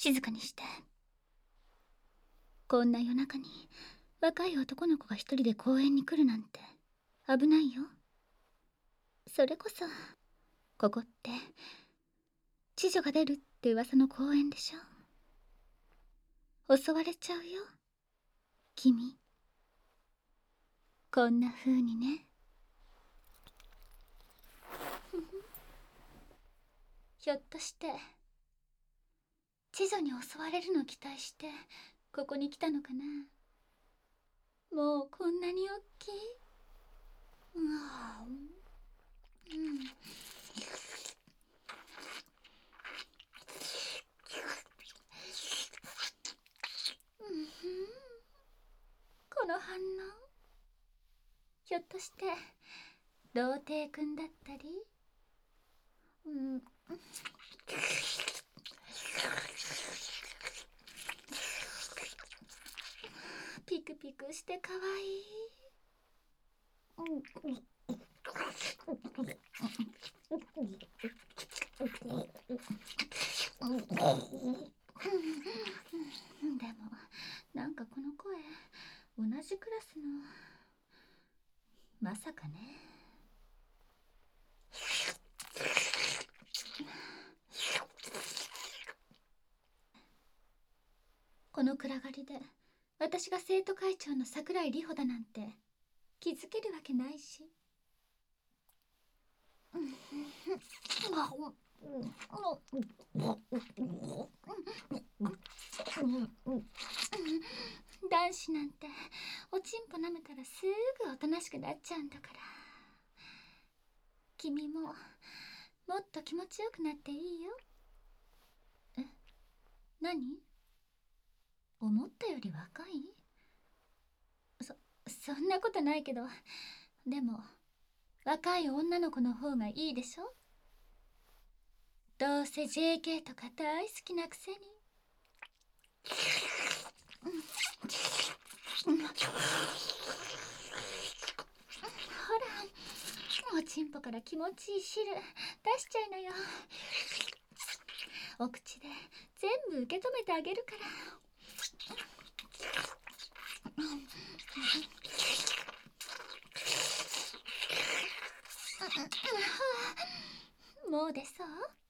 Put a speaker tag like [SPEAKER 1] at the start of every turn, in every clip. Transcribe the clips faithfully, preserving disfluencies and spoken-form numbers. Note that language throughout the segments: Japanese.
[SPEAKER 1] 静かにして。こんな夜中に若い男の子が一人で公園に来るなんて危ないよ。それこそここって知女が出るって噂の公園でしょ。襲われちゃうよ君。こんな風にね。ひょっとして知女に襲われるの期待してここに来たのかな。もうこんなに大きい。うわ、うん、うん、この反応、ひょっとして童貞くんだったり。うん、ピクピクしてかわいい。でもなんかこの声同じクラスの。まさかね。この暗がりで私が生徒会長の桜井里穂だなんて気づけるわけないし。男子なんておちんぽ舐めたらすぐおとなしくなっちゃうんだから。君ももっと気持ちよくなっていいよ。え、何？思ったより若い？そ、そんなことないけど、でも若い女の子の方がいいでしょ。どうせ ジェーケー とか大好きなくせに。ほら、おちんぽから気持ちいい汁出しちゃいなよ。お口で全部受け止めてあげるから。もう出そう？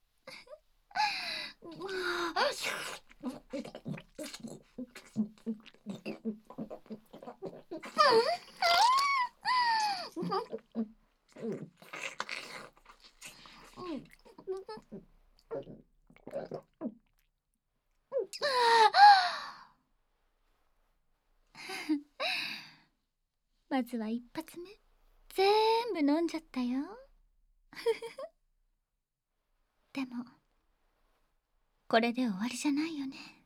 [SPEAKER 1] まずは一発目全部飲んじゃったよ。でもこれで終わりじゃないよね。